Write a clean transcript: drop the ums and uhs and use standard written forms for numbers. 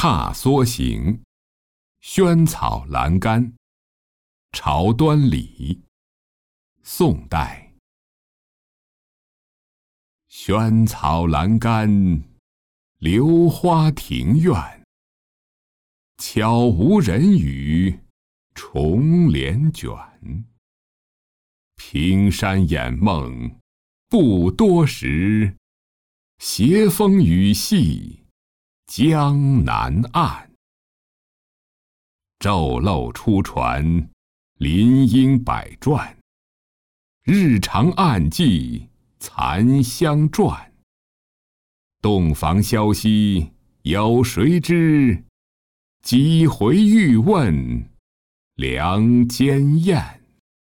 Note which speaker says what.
Speaker 1: 踏梭行，萱草栏杆。朝端礼，宋代。萱草栏杆，榴花庭院。悄无人语，重帘卷。平山掩梦不多时，斜风雨细江南岸。骤漏出船，林莺百转。日长暗记残香转。洞房消息有谁知？几回欲问梁间燕。